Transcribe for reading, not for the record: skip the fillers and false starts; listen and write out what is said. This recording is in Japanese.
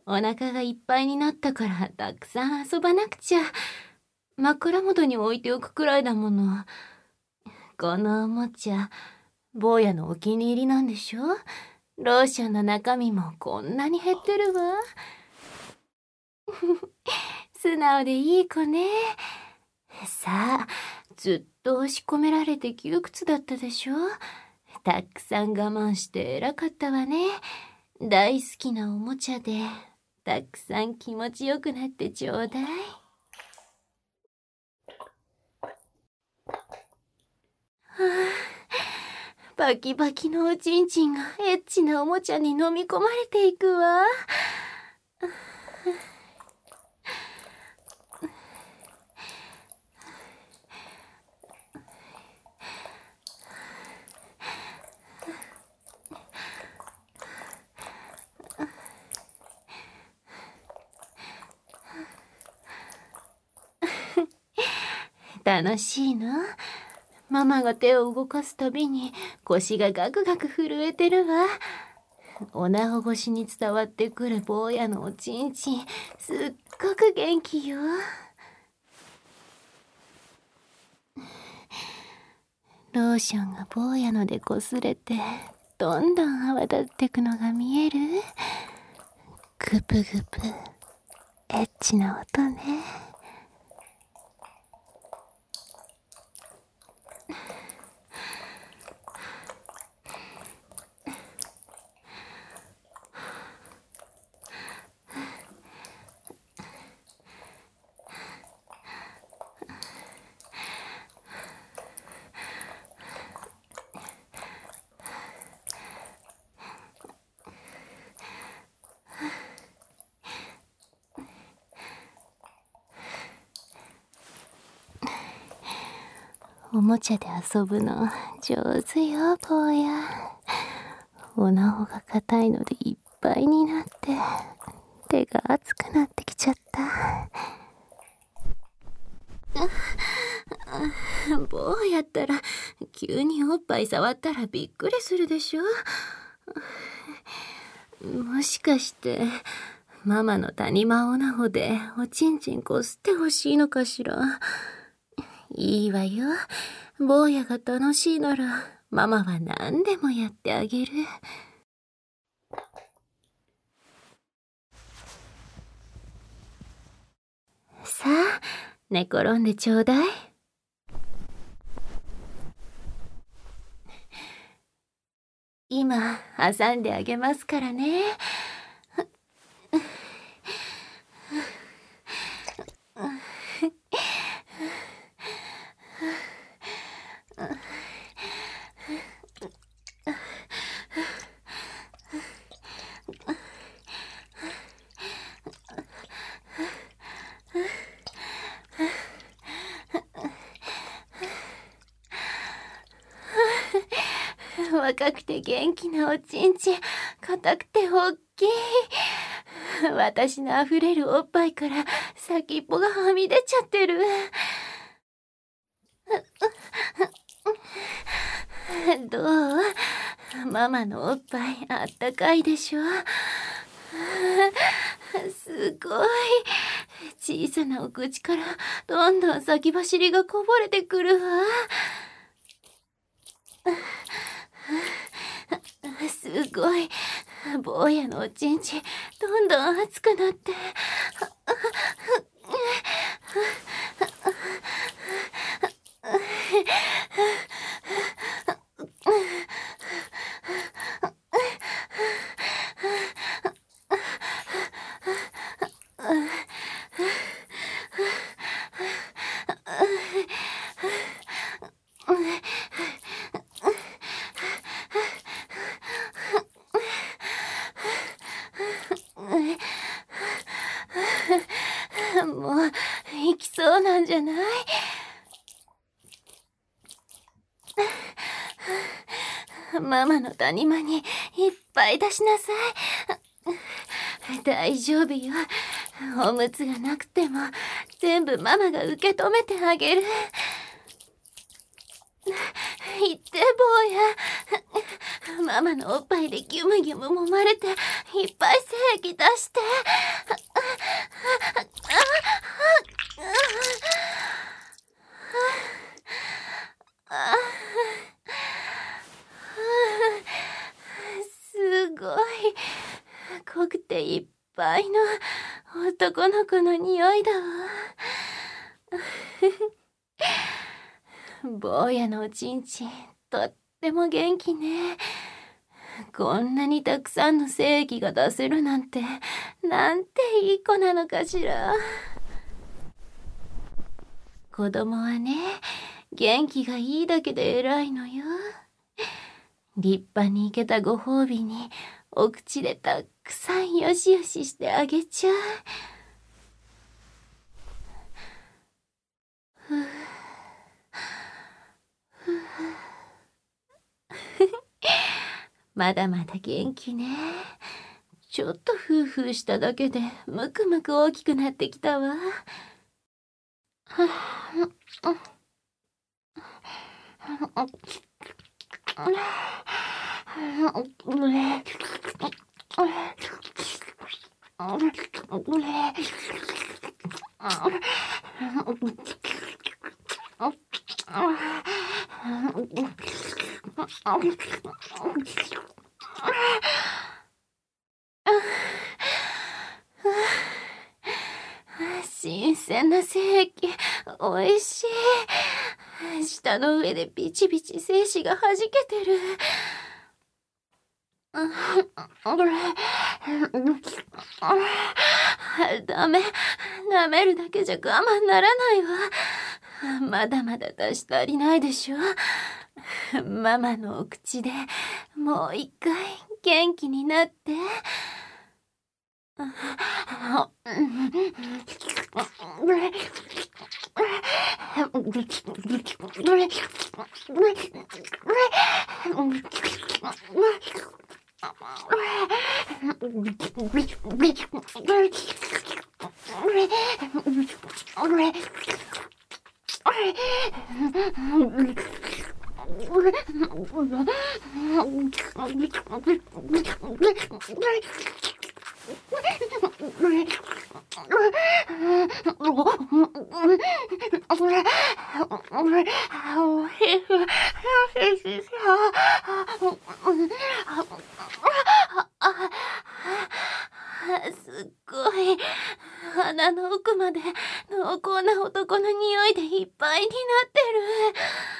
お腹がいっぱいになったからたくさん遊ばなくちゃ。枕元に置いておくくらいだもの。このおもちゃ、坊やのお気に入りなんでしょ？ローションの中身もこんなに減ってるわ。素直でいい子ね。さあ、ずっと押し込められて窮屈だったでしょ？たくさん我慢して偉かったわね。大好きなおもちゃでたくさん気持ちよくなってちょうだい。バキバキのおちんちんがエッチなおもちゃに飲み込まれていくわ。楽しいの？ママが手を動かすたびに腰がガクガク震えてるわ。おなご越しに伝わってくる坊やのおちんちん、すっごく元気よ。ローションが坊やのでこすれてどんどん泡立ってくのが見える？グプグプ、エッチな音ね。おもちゃで遊ぶの上手よ、坊や。おなほが硬いのでいっぱいになって手が熱くなってきちゃった。坊やったら急におっぱい触ったらびっくりするでしょ。もしかしてママの谷間おなほでおちんちんこすってほしいのかしら。いいわよ。坊やが楽しいならママは何でもやってあげる。さあ、寝転んでちょうだい。今挟んであげますからね。若くて元気なおちんちん、硬くておっきい。私のあふれるおっぱいから先っぽがはみ出ちゃってる。どう？ママのおっぱいあったかいでしょ？すごい。小さなお口からどんどん先走りがこぼれてくるわ。すごい。坊やのおちんちんどんどん熱くなって。もう行きそうなんじゃない？ママの谷間にいっぱい出しなさい。大丈夫よ。おむつがなくても全部ママが受け止めてあげる。言って坊や。 ママのおっぱいでギュムギュム揉まれていっぱい精液出して。すごい濃くていっぱいの男の子の匂いだわ。坊やのおちんちんとっても元気ね。こんなにたくさんの精液が出せるなんて、なんていい子なのかしら。子供はね、元気がいいだけで偉いのよ。立派にいけたご褒美にお口でたくさんよしよししてあげちゃう。まだまだ元気ね。ちょっとフーフーしただけでむくむく大きくなってきたわ。新鮮な精液、おいしい。舌の上でビチビチ精子がはじけてる。ダメ。舐めるだけじゃ我慢ならないわ。まだまだ出し足りないでしょ。ママのお口でもう一回元気になって。すっごい。鼻の奥まで濃厚な男の匂いでいっぱいになってる。